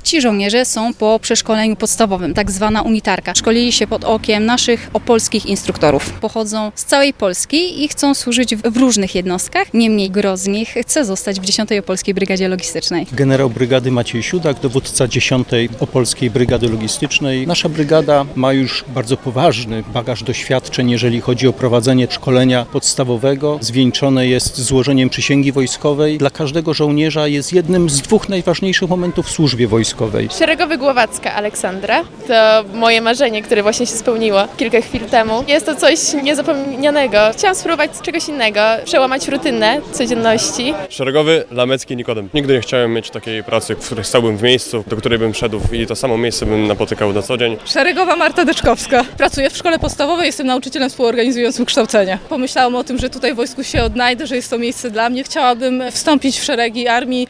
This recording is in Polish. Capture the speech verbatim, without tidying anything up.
Ci żołnierze są po przeszkoleniu podstawowym, tak zwana unitarka. Szkolili się pod okiem naszych opolskich instruktorów. Pochodzą z całej Polski i chcą służyć w różnych jednostkach. Niemniej gro z nich chce zostać w dziesiątej Opolskiej Brygadzie Logistycznej. Generał brygady Maciej Siudak, dowódca dziesiątej Opolskiej Brygady Logistycznej. Nasza brygada ma już bardzo poważny bagaż doświadczeń, jeżeli chodzi o prowadzenie szkolenia podstawowego. Zwieńczone jest złożeniem przysięgi wojskowej. Dla każdego żołnierza jest jednym z dwóch najważniejszych momentów w służbie wojskowej. Szeregowy Głowacka Aleksandra to moje marzenie, które właśnie się spełniło kilka chwil temu. Jest to coś niezapomnianego. Chciałam spróbować czegoś innego, przełamać rutynę codzienności. Szeregowy Lamecki Nikodem. Nigdy nie chciałem mieć takiej pracy, w której stałbym w miejscu, do której bym szedł i to samo miejsce bym napotykał na co dzień. Szeregowa Marta Deczkowska. Pracuję w szkole podstawowej, jestem nauczycielem współorganizującym kształcenie. Pomyślałam o tym, że tutaj w wojsku się odnajdę, że jest to miejsce dla mnie. Chciałabym wstąpić w szeregi armii